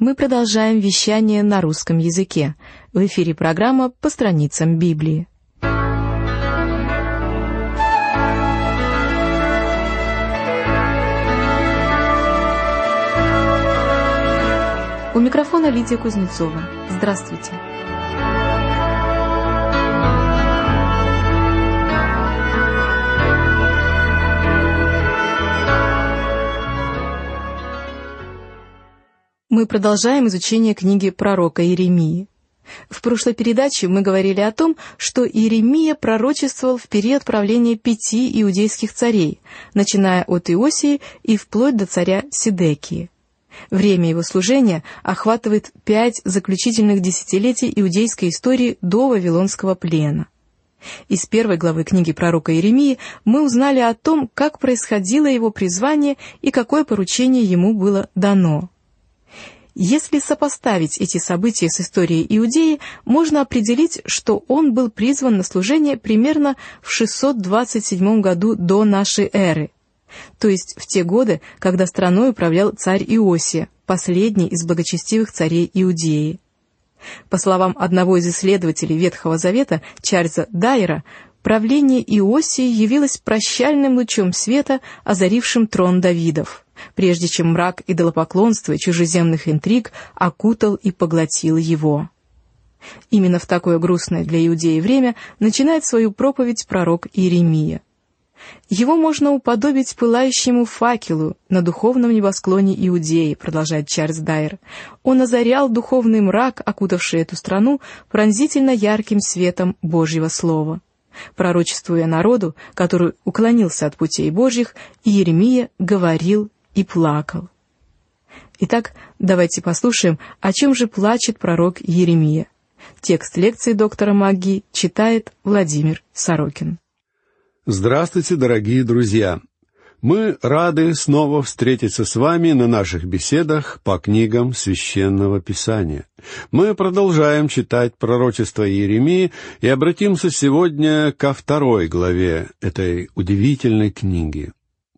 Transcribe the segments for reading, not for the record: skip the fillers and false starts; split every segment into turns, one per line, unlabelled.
Мы продолжаем вещание на русском языке. В эфире программа «По страницам Библии». У микрофона Лидия Кузнецова. Здравствуйте. Мы продолжаем изучение книги пророка Иеремии. В прошлой передаче мы говорили о том, что Иеремия пророчествовал в период правления 5 иудейских царей, начиная от Иосии и вплоть до царя Сидекии. Время его служения охватывает 5 заключительных десятилетий иудейской истории до Вавилонского плена. Из 1 главы книги пророка Иеремии мы узнали о том, как происходило его призвание и какое поручение ему было дано. Если сопоставить эти события с историей Иудеи, можно определить, что он был призван на служение примерно в 627 году до нашей эры, то есть в те годы, когда страной управлял царь Иосия, последний из благочестивых царей Иудеи. По словам одного из исследователей Ветхого Завета, Чарльза Дайера, правление Иосии явилось прощальным лучом света, озарившим трон Давидов, прежде чем мрак идолопоклонства и чужеземных интриг окутал и поглотил его. Именно в такое грустное для иудеи время начинает свою проповедь пророк Иеремия. Его можно уподобить пылающему факелу на духовном небосклоне Иудеи, продолжает Чарльз Дайер. Он озарял духовный мрак, окутавший эту страну, пронзительно ярким светом Божьего Слова. Пророчествуя народу, который уклонился от путей Божьих, Иеремия говорил и плакал. Итак, давайте послушаем, о чем же плачет пророк Иеремия. Текст лекции доктора Магги читает Владимир Сорокин.
Здравствуйте, дорогие друзья! Мы рады снова встретиться с вами на наших беседах по книгам Священного Писания. Мы продолжаем читать пророчество Иеремии и обратимся сегодня ко 2 главе этой удивительной книги.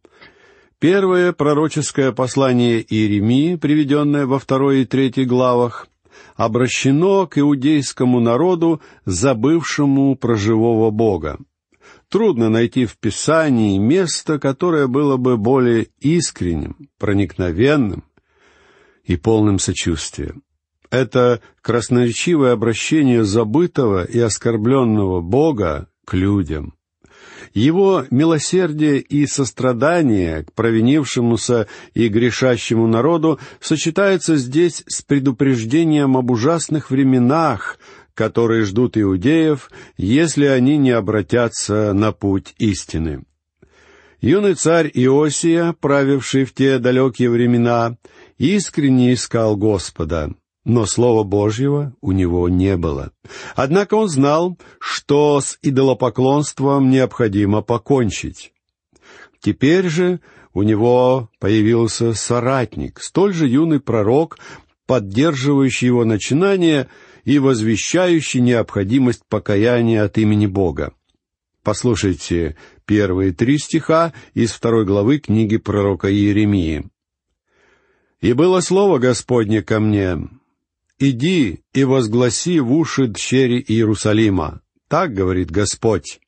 Первое пророческое послание Иеремии, приведенное во 2 и 3 главах, обращено к иудейскому народу, забывшему про живого Бога. Трудно найти в Писании место, которое было бы более искренним, проникновенным и полным сочувствия. Это красноречивое обращение забытого и оскорбленного Бога к людям. Его милосердие и сострадание к провинившемуся и грешащему народу сочетается здесь с предупреждением об ужасных временах, которые ждут иудеев, если они не обратятся на путь истины. Юный царь Иосия, правивший в те далекие времена, искренне искал Господа, но Слова Божьего у него не было. Однако он знал, что с идолопоклонством необходимо покончить. Теперь же у него появился соратник, столь же юный пророк, поддерживающий его начинание и возвещающий необходимость покаяния от имени Бога. Послушайте первые 3 стиха из 2 главы книги пророка Иеремии. «И было слово Господне ко мне: иди и возгласи в уши дщери Иерусалима. Так говорит Господь: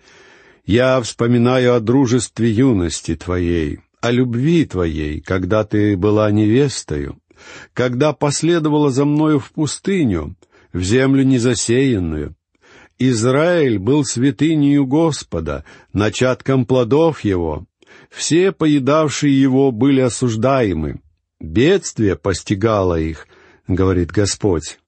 я вспоминаю о дружестве юности твоей, о любви твоей, когда ты была невестою, когда последовала за мною в пустыню, в землю незасеянную. Израиль был святынею Господа, начатком плодов его. Все поедавшие его были осуждаемы. Бедствие постигало их, говорит Господь».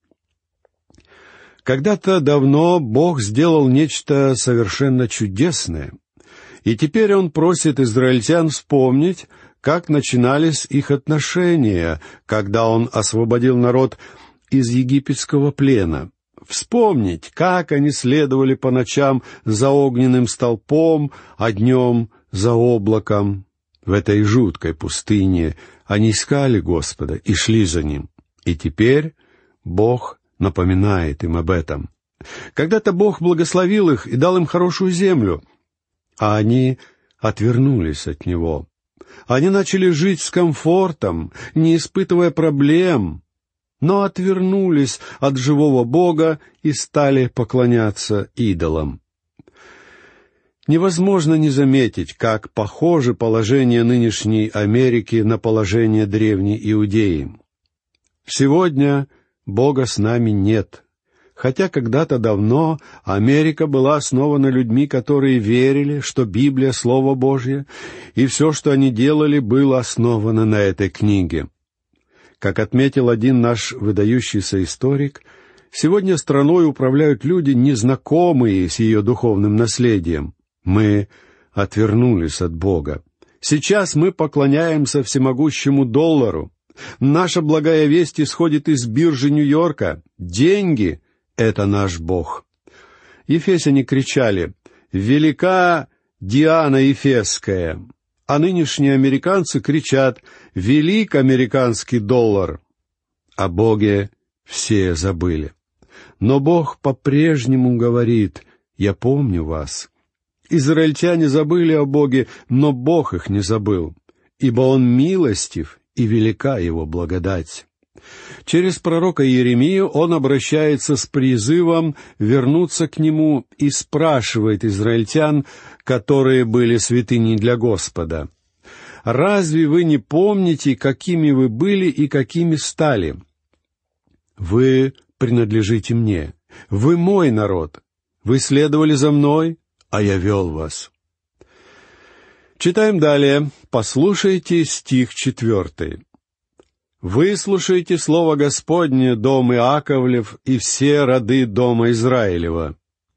Когда-то давно Бог сделал нечто совершенно чудесное, и теперь Он просит израильтян вспомнить, как начинались их отношения, когда Он освободил народ из египетского плена. Вспомнить, как они следовали по ночам за огненным столпом, а днем за облаком. В этой жуткой пустыне они искали Господа и шли за Ним. И теперь Бог напоминает им об этом. Когда-то Бог благословил их и дал им хорошую землю, а они отвернулись от Него. Они начали жить с комфортом, не испытывая проблем. но отвернулись от живого Бога и стали поклоняться идолам. Невозможно не заметить, как похоже положение нынешней Америки на положение древней Иудеи. Сегодня Бога с нами нет, хотя когда-то давно Америка была основана людьми, которые верили, что Библия — Слово Божье, и все, что они делали, было основано на этой книге. Как отметил один наш выдающийся историк, сегодня страной управляют люди, незнакомые с ее духовным наследием. Мы отвернулись от Бога. Сейчас мы поклоняемся всемогущему доллару. Наша благая весть исходит из биржи Нью-Йорка. Деньги — это наш Бог. Ефесяне кричали: «Велика Диана Ефесская», а нынешние американцы кричат: «Велик американский доллар». О Боге все забыли. Но Бог по-прежнему говорит: «Я помню вас». Израильтяне забыли о Боге, но Бог их не забыл, ибо Он милостив, и велика Его благодать. Через пророка Иеремию Он обращается с призывом вернуться к Нему и спрашивает израильтян, которые были святыней для Господа: «Разве вы не помните, какими вы были и какими стали? Вы принадлежите мне, вы мой народ, вы следовали за мной, а я вел вас». Читаем далее. Послушайте стих 4. «Выслушайте слово Господне, дом Иаковлев, и все роды дома Израилева».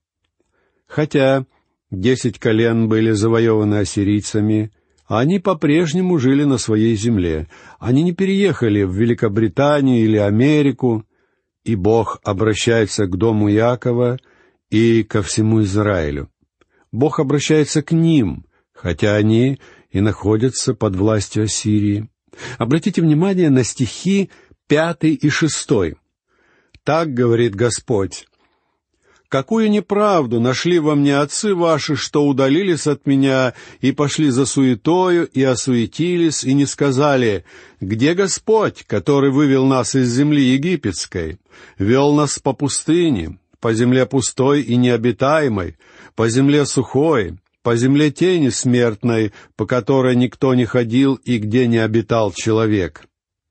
Хотя 10 колен были завоеваны ассирийцами, они по-прежнему жили на своей земле. Они не переехали в Великобританию или Америку, и Бог обращается к дому Иакова и ко всему Израилю. Бог обращается к ним, хотя они и находятся под властью Ассирии. Обратите внимание на стихи 5 и 6. «Так говорит Господь: какую неправду нашли во мне отцы ваши, что удалились от меня и пошли за суетою, и осуетились, и не сказали: где Господь, который вывел нас из земли египетской, вел нас по пустыне, по земле пустой и необитаемой, по земле сухой, по земле тени смертной, по которой никто не ходил и где не обитал человек».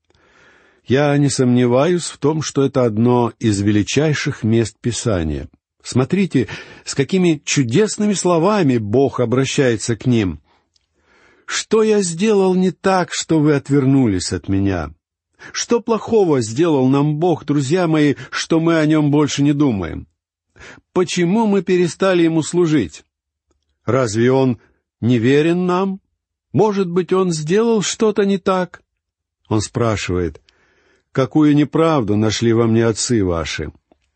Я не сомневаюсь в том, что это одно из величайших мест Писания. Смотрите, с какими чудесными словами Бог обращается к ним. «Что я сделал не так, что вы отвернулись от меня? Что плохого сделал нам Бог, друзья мои, что мы о Нем больше не думаем? Почему мы перестали Ему служить? Разве Он не верен нам? Может быть, Он сделал что-то не так?» Он спрашивает: «Какую неправду нашли во мне отцы ваши?»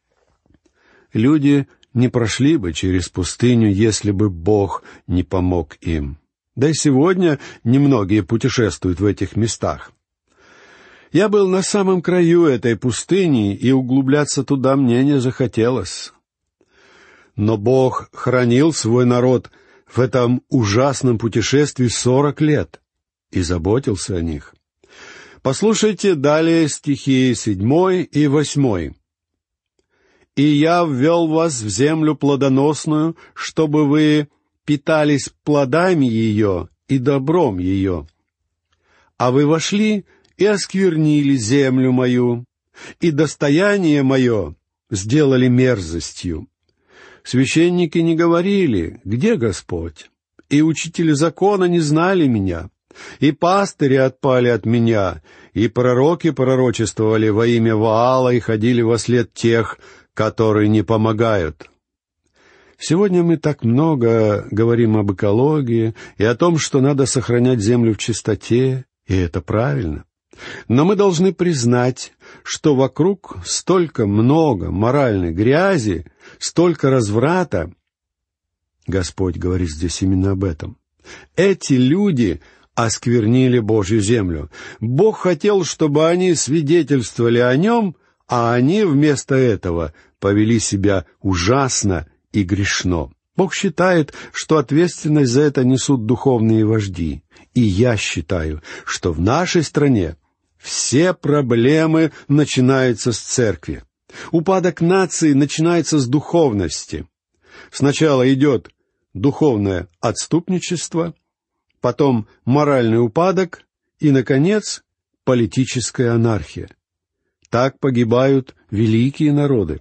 Люди не прошли бы через пустыню, если бы Бог не помог им. Да и сегодня немногие путешествуют в этих местах. Я был на самом краю этой пустыни, и углубляться туда мне не захотелось. Но Бог хранил свой народ в этом ужасном путешествии 40 лет и заботился о них. Послушайте далее стихи 7 и 8. «И я ввел вас в землю плодоносную, чтобы вы питались плодами ее и добром ее. А вы вошли и осквернили землю мою, и достояние мое сделали мерзостью. Священники не говорили: где Господь? И учители закона не знали меня, и пастыри отпали от меня, и пророки пророчествовали во имя Ваала и ходили вослед тех, которые не помогают». Сегодня мы так много говорим об экологии и о том, что надо сохранять землю в чистоте, и это правильно. Но мы должны признать, что вокруг столько много моральной грязи, столько разврата. Господь говорит здесь именно об этом. Эти люди осквернили Божью землю. Бог хотел, чтобы они свидетельствовали о Нем, а они вместо этого повели себя ужасно и грешно. Бог считает, что ответственность за это несут духовные вожди. И я считаю, что в нашей стране Все проблемы начинаются с церкви. Упадок нации начинается с духовности. Сначала идет духовное отступничество, потом моральный упадок и, наконец, политическая анархия. Так погибают великие народы.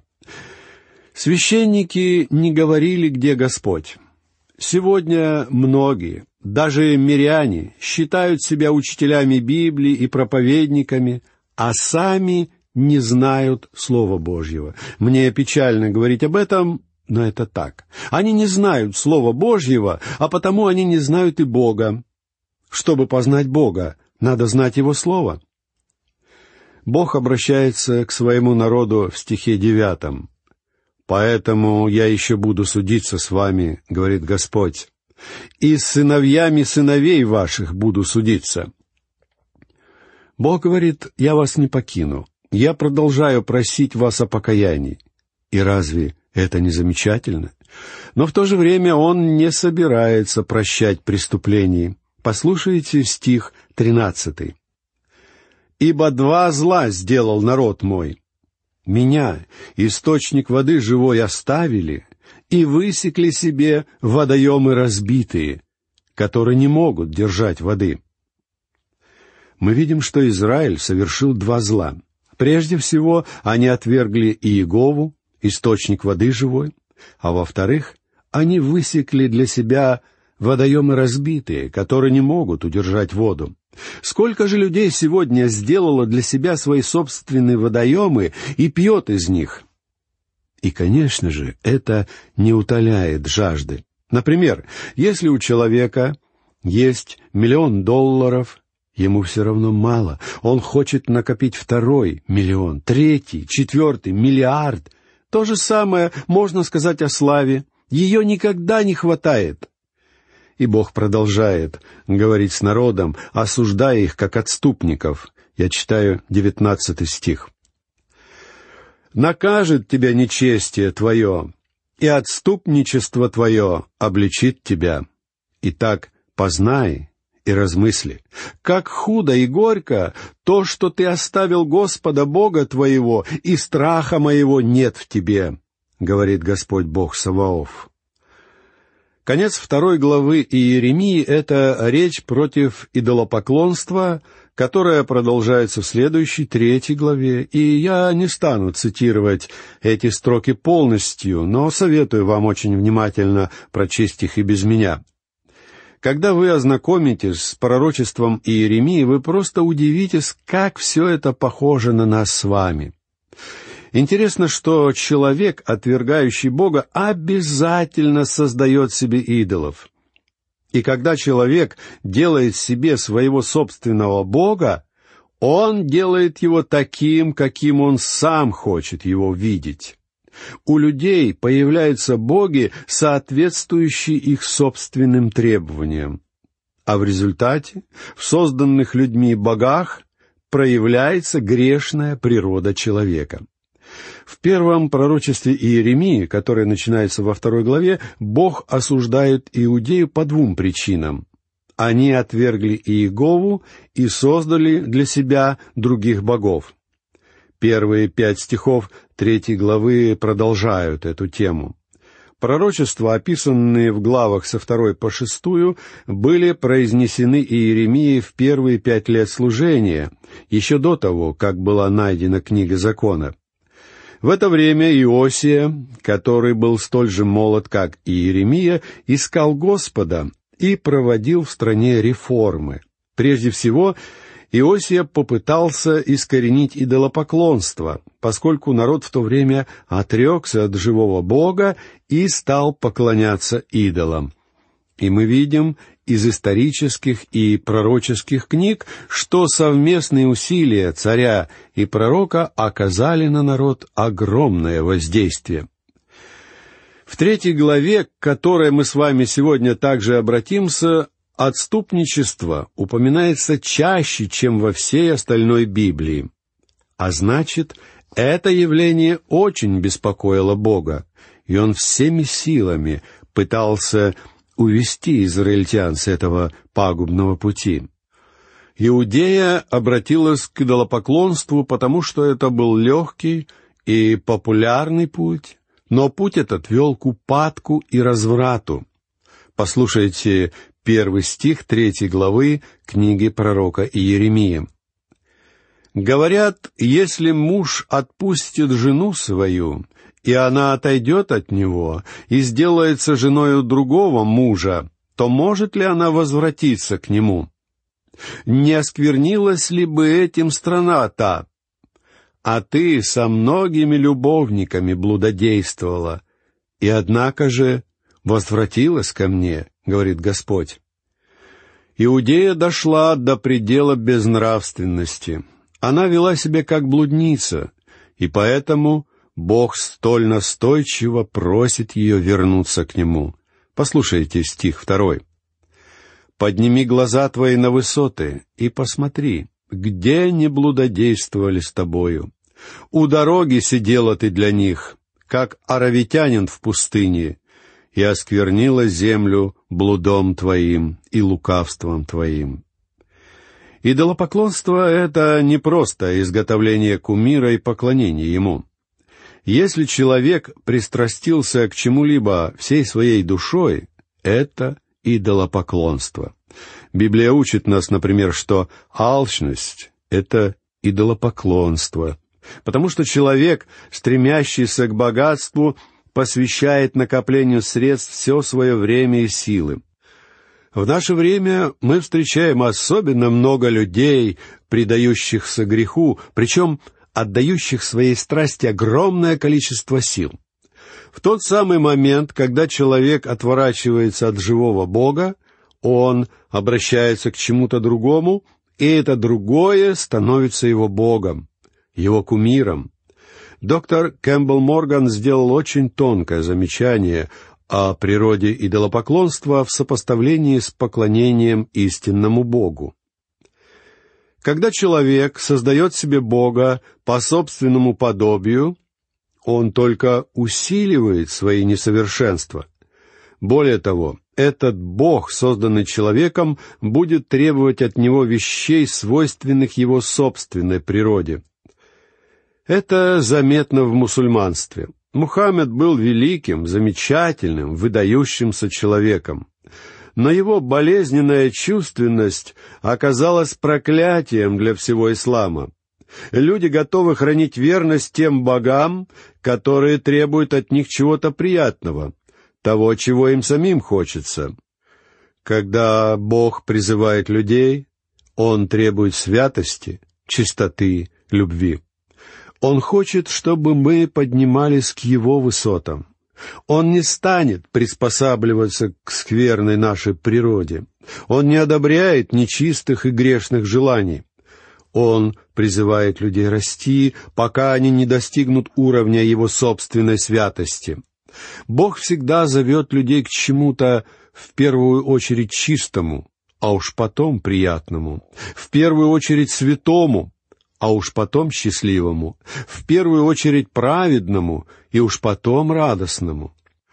Священники не говорили, где Господь. Сегодня многие, даже миряне, считают себя учителями Библии и проповедниками, а сами не знают Слова Божьего. Мне печально говорить об этом, но это так. Они не знают Слова Божьего, а потому они не знают и Бога. Чтобы познать Бога, надо знать Его Слово. Бог обращается к своему народу в стихе 9. «Поэтому я еще буду судиться с вами, — говорит Господь, — и с сыновьями сыновей ваших буду судиться». Бог говорит: «Я вас не покину, я продолжаю просить вас о покаянии». И разве это не замечательно? Но в то же время Он не собирается прощать преступлений. Послушайте стих 13. «Ибо два зла сделал народ мой. Меня, источник воды живой, оставили и высекли себе водоемы разбитые, которые не могут держать воды». Мы видим, что Израиль совершил два зла. Прежде всего, они отвергли Иегову, источник воды живой, а во-вторых, они высекли для себя водоемы разбитые, которые не могут удержать воду. Сколько же людей сегодня сделало для себя свои собственные водоемы и пьет из них? И, конечно же, это не утоляет жажды. Например, если у человека есть $1 миллион, ему все равно мало. Он хочет накопить 2 миллион, 3, 4, миллиард. То же самое можно сказать о славе. Ее никогда не хватает. И Бог продолжает говорить с народом, осуждая их как отступников. Я читаю 19 стих. «Накажет тебя нечестие твое, и отступничество твое обличит тебя. Итак, познай и размысли, как худо и горько то, что ты оставил Господа Бога твоего, и страха моего нет в тебе, говорит Господь Бог Саваоф». Конец 2 главы Иеремии — это речь против идолопоклонства, которая продолжается в следующей 3 главе, и я не стану цитировать эти строки полностью, но советую вам очень внимательно прочесть их и без меня. Когда вы ознакомитесь с пророчеством Иеремии, вы просто удивитесь, как все это похоже на нас с вами. Интересно, что человек, отвергающий Бога, обязательно создает себе идолов. И когда человек делает себе своего собственного Бога, он делает его таким, каким он сам хочет его видеть. У людей появляются боги, соответствующие их собственным требованиям. А в результате в созданных людьми богах проявляется грешная природа человека. В первом пророчестве Иеремии, которое начинается во 2 главе, Бог осуждает Иудею по 2 причинам. Они отвергли Иегову и создали для себя других богов. Первые 5 стихов 3 главы продолжают эту тему. Пророчества, описанные в главах со 2 по 6, были произнесены Иеремией в первые 5 лет служения, еще до того, как была найдена книга закона. В это время Иосия, который был столь же молод, как и Иеремия, искал Господа и проводил в стране реформы. Прежде всего, Иосия попытался искоренить идолопоклонство, поскольку народ в то время отрекся от живого Бога и стал поклоняться идолам. И мы видим из исторических и пророческих книг, что совместные усилия царя и пророка оказали на народ огромное воздействие. В 3 главе, к которой мы с вами сегодня также обратимся, отступничество упоминается чаще, чем во всей остальной Библии. А значит, это явление очень беспокоило Бога, и Он всеми силами пытался увести израильтян с этого пагубного пути. Иудея обратилась к идолопоклонству, потому что это был легкий и популярный путь, но путь этот вел к упадку и разврату. Послушайте 1 стих 3 главы книги пророка Иеремии. «Говорят, если муж отпустит жену свою, и она отойдет от него, и сделается женою другого мужа, то может ли она возвратиться к нему? Не осквернилась ли бы этим страна та? А ты со многими любовниками блудодействовала, и однако же возвратилась ко мне, говорит Господь». Иудея дошла до предела безнравственности. Она вела себя как блудница, и поэтому Бог столь настойчиво просит ее вернуться к Нему. Послушайте стих 2. «Подними глаза твои на высоты и посмотри, где не блудодействовали с тобою. У дороги сидела ты для них, как аравитянин в пустыне, и осквернила землю блудом твоим и лукавством твоим». Идолопоклонство — это не просто изготовление кумира и поклонение ему. Если человек пристрастился к чему-либо всей своей душой, это идолопоклонство. Библия учит нас, например, что алчность — это идолопоклонство, потому что человек, стремящийся к богатству, посвящает накоплению средств все свое время и силы. В наше время мы встречаем особенно много людей, предающихся греху, причем отдающих своей страсти огромное количество сил. В тот самый момент, когда человек отворачивается от живого Бога, он обращается к чему-то другому, и это другое становится его Богом, его кумиром. Доктор Кэмпбелл Морган сделал очень тонкое замечание о природе идолопоклонства в сопоставлении с поклонением истинному Богу. Когда человек создает себе Бога по собственному подобию, он только усиливает свои несовершенства. Более того, этот Бог, созданный человеком, будет требовать от него вещей, свойственных его собственной природе. Это заметно в мусульманстве. Мухаммед был великим, замечательным, выдающимся человеком. Но его болезненная чувственность оказалась проклятием для всего ислама. Люди готовы хранить верность тем богам, которые требуют от них чего-то приятного, того, чего им самим хочется. Когда Бог призывает людей, Он требует святости, чистоты, любви. Он хочет, чтобы мы поднимались к Его высотам. Он не станет приспосабливаться к скверной нашей природе. Он не одобряет нечистых и грешных желаний. Он призывает людей расти, пока они не достигнут уровня Его собственной святости. Бог всегда зовет людей к чему-то в первую очередь чистому, а уж потом приятному, в первую очередь святому, а уж потом счастливому, в первую очередь праведному и уж потом радостному.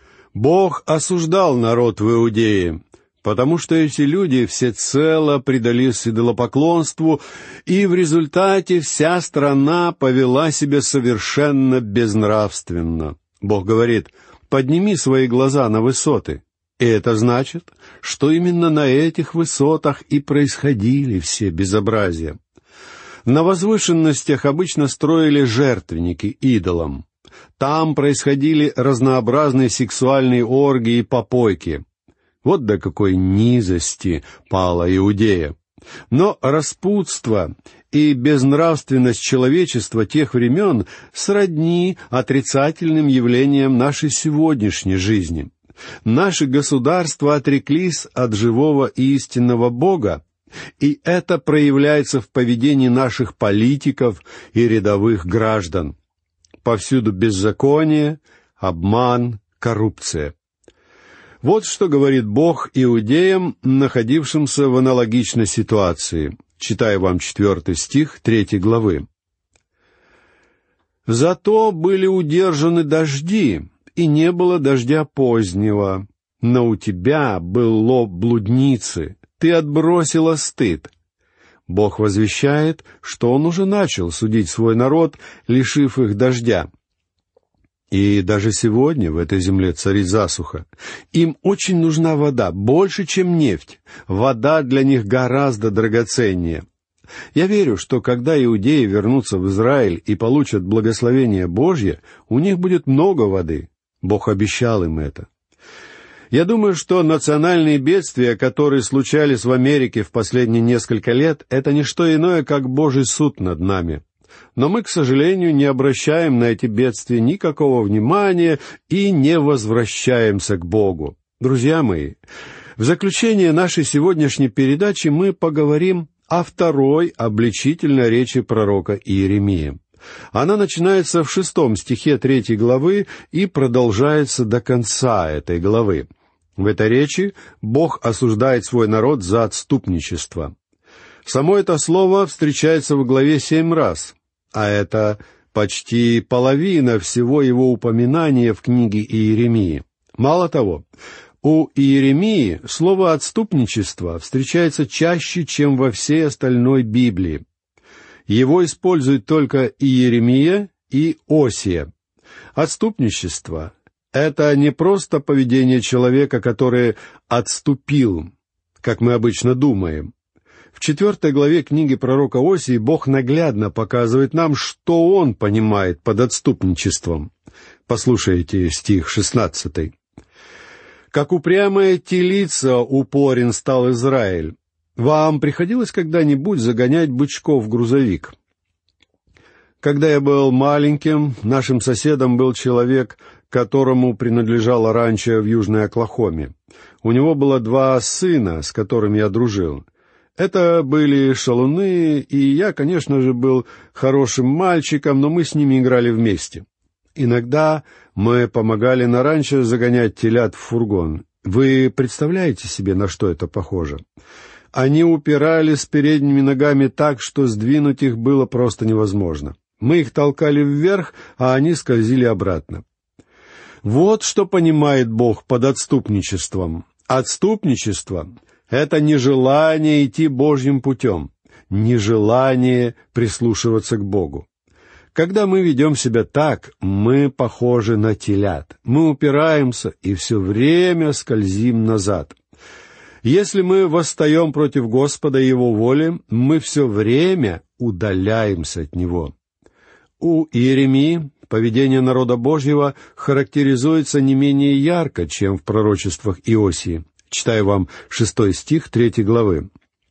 Бог осуждал народ в Иудее, потому что эти люди всецело предались идолопоклонству, и в результате вся страна повела себя совершенно безнравственно. Бог говорит: «Подними свои глаза на высоты». И это значит, что именно на этих высотах и происходили все безобразия. На возвышенностях обычно строили жертвенники идолам. Там происходили разнообразные сексуальные оргии и попойки. Вот до какой низости пала Иудея. Но распутство и безнравственность человечества тех времен сродни отрицательным явлениям нашей сегодняшней жизни. Наши государства отреклись от живого и истинного Бога, и это проявляется в поведении наших политиков и рядовых граждан. Повсюду беззаконие, обман, коррупция. Вот что говорит Бог иудеям, находившимся в аналогичной ситуации. Читаю вам 4 стих 3 главы. «Зато были удержаны дожди, и не было дождя позднего. Но у тебя был лоб блудницы, ты отбросила стыд. Бог возвещает, что Он уже начал судить свой народ, лишив их дождя. И даже сегодня в этой земле царит засуха. Им очень нужна вода, больше, чем нефть. Вода для них гораздо драгоценнее. Я верю, что когда иудеи вернутся в Израиль и получат благословение Божье, у них будет много воды. Бог обещал им это. Я думаю, что национальные бедствия, которые случались в Америке в последние несколько лет, это не что иное, как Божий суд над нами. Но мы, к сожалению, не обращаем на эти бедствия никакого внимания и не возвращаемся к Богу. Друзья мои, в заключение нашей сегодняшней передачи мы поговорим о второй обличительной речи пророка Иеремии. Она начинается в 6 стихе 3 главы и продолжается до конца этой главы. В этой речи Бог осуждает свой народ за отступничество. Само это слово встречается в главе 7 раз, а это почти половина всего его упоминания в книге Иеремии. Мало того, у Иеремии слово «отступничество» встречается чаще, чем во всей остальной Библии. Его используют только Иеремия и Осия. Отступничество — это не просто поведение человека, который отступил, как мы обычно думаем. В 4 главе книги пророка Осии Бог наглядно показывает нам, что Он понимает под отступничеством. Послушайте стих 16. «Как упрямая телица упорен стал Израиль. Вам приходилось когда-нибудь загонять бычков в грузовик? Когда я был маленьким, нашим соседом был человек, которому принадлежало ранчо в Южной Оклахоме. У него было 2 сына, с которыми я дружил. Это были шалуны, и я, конечно же, был хорошим мальчиком, но мы с ними играли вместе. Иногда мы помогали на ранчо загонять телят в фургон. Вы представляете себе, на что это похоже? Они упирались передними ногами так, что сдвинуть их было просто невозможно. Мы их толкали вверх, а они скользили обратно. Вот что понимает Бог под отступничеством. Отступничество — это нежелание идти Божьим путем, нежелание прислушиваться к Богу. Когда мы ведем себя так, мы похожи на телят. Мы упираемся и все время скользим назад. Если мы восстаем против Господа и Его воли, мы все время удаляемся от Него. У Иеремии поведение народа Божьего характеризуется не менее ярко, чем в пророчествах Иосии. Читаю вам 6 стих 3 главы.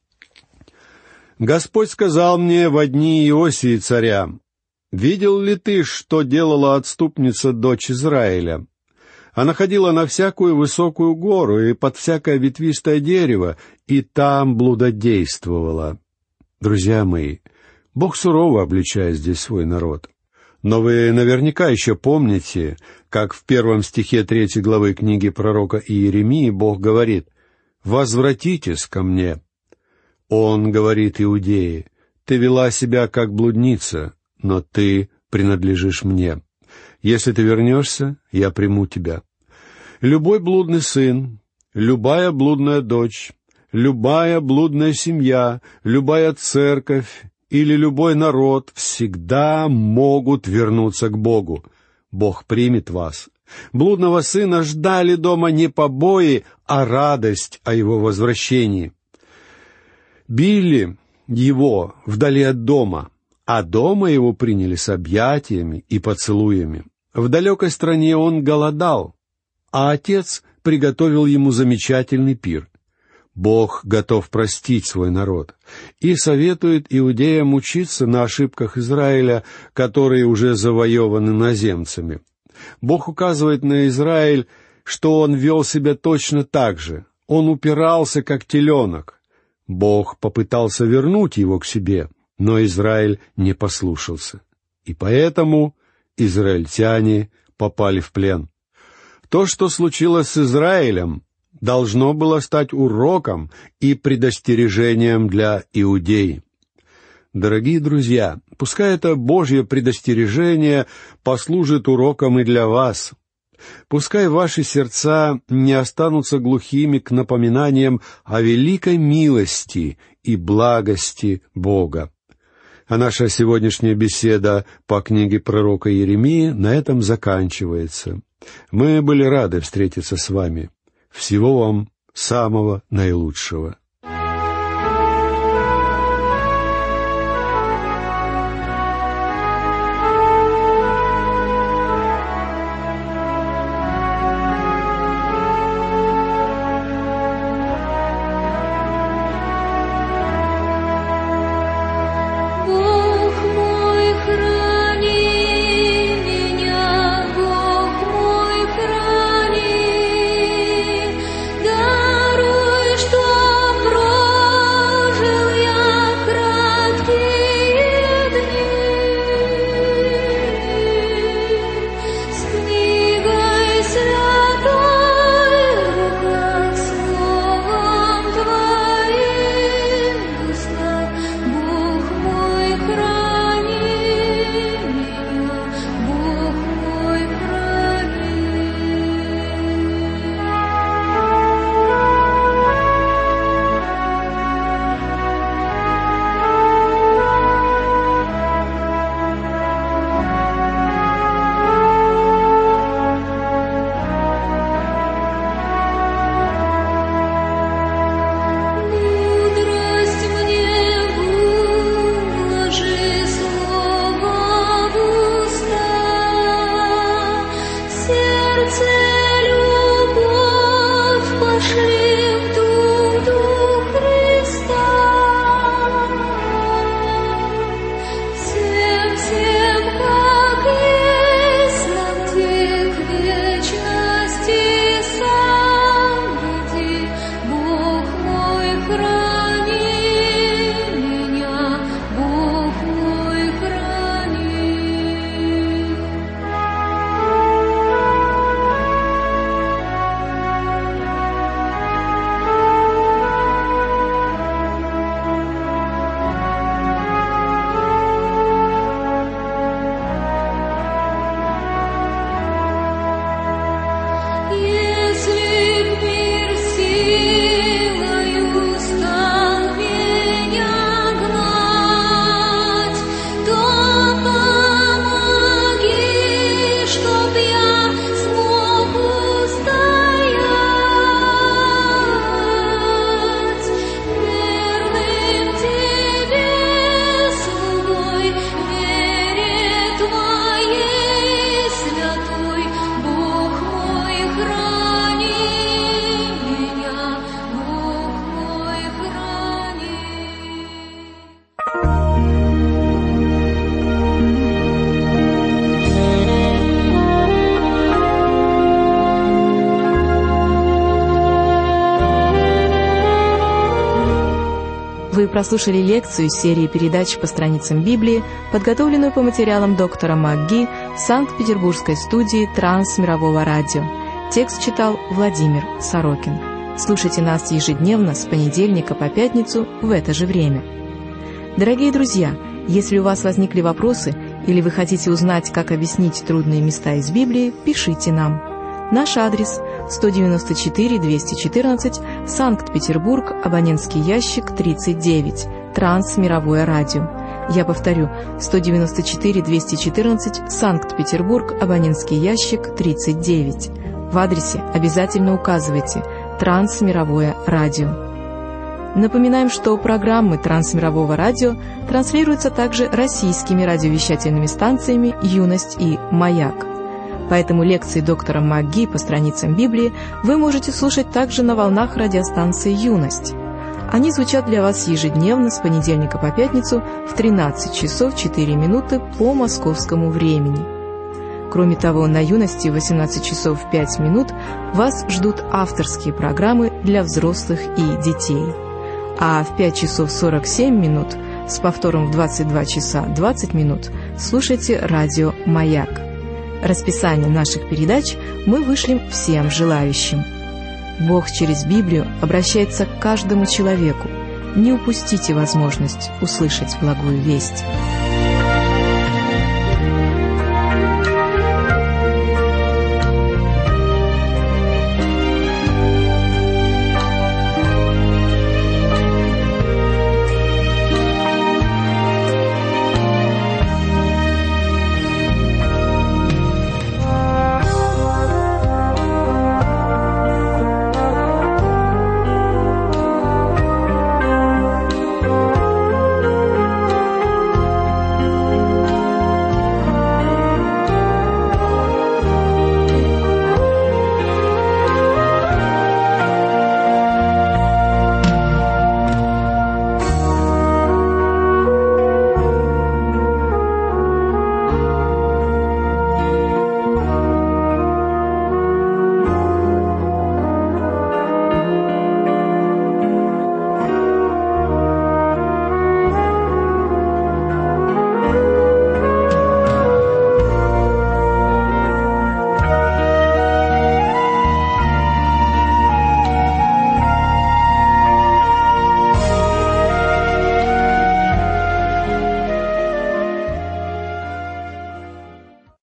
«Господь сказал мне во дни Иосии царя: видел ли ты, что делала отступница дочь Израиля? Она ходила на всякую высокую гору и под всякое ветвистое дерево, и там блудодействовала». Друзья мои, Бог сурово обличает здесь свой народ. Но вы наверняка еще помните, как в 1 стихе 3 главы книги пророка Иеремии Бог говорит: «Возвратитесь ко мне». Он говорит Иудее: «Ты вела себя как блудница, но ты принадлежишь мне. Если ты вернешься, я приму тебя». Любой блудный сын, любая блудная дочь, любая блудная семья, любая церковь или любой народ всегда могут вернуться к Богу. Бог примет вас. Блудного сына ждали дома не побои, а радость о его возвращении. Били его вдали от дома, а дома его приняли с объятиями и поцелуями. В далекой стране он голодал, а отец приготовил ему замечательный пир. Бог готов простить свой народ и советует иудеям учиться на ошибках Израиля, которые уже завоеваны иноземцами. Бог указывает на Израиль, что он вел себя точно так же. Он упирался, как теленок. Бог попытался вернуть его к себе, но Израиль не послушался. И поэтому израильтяне попали в плен. То, что случилось с Израилем, должно было стать уроком и предостережением для иудей. Дорогие друзья, пускай это Божье предостережение послужит уроком и для вас. Пускай ваши сердца не останутся глухими к напоминаниям о великой милости и благости Бога. А наша сегодняшняя беседа по книге пророка Иеремии на этом заканчивается. Мы были рады встретиться с вами. Всего вам самого наилучшего.
Вы прослушали лекцию из серии передач по страницам Библии, подготовленную по материалам доктора МакГи в Санкт-Петербургской студии Трансмирового радио. Текст читал Владимир Сорокин. Слушайте нас ежедневно с понедельника по пятницу в это же время. Дорогие друзья, если у вас возникли вопросы или вы хотите узнать, как объяснить трудные места из Библии, пишите нам. Наш адрес 194-214, Санкт-Петербург, абонентский ящик 39, Трансмировое радио. Я повторю, 194-214, Санкт-Петербург, абонентский ящик 39. В адресе обязательно указывайте «Трансмировое радио». Напоминаем, что программы Трансмирового радио транслируются также российскими радиовещательными станциями «Юность» и «Маяк». Поэтому лекции доктора МакГи по страницам Библии вы можете слушать также на волнах радиостанции «Юность». Они звучат для вас ежедневно с понедельника по пятницу в 13 часов 4 минуты по московскому времени. Кроме того, на «Юности» в 18 часов 5 минут вас ждут авторские программы для взрослых и детей. А в 5 часов 47 минут с повтором в 22 часа 20 минут слушайте радио «Маяк». Расписание наших передач мы вышлем всем желающим. Бог через Библию обращается к каждому человеку. Не упустите возможность услышать благую весть.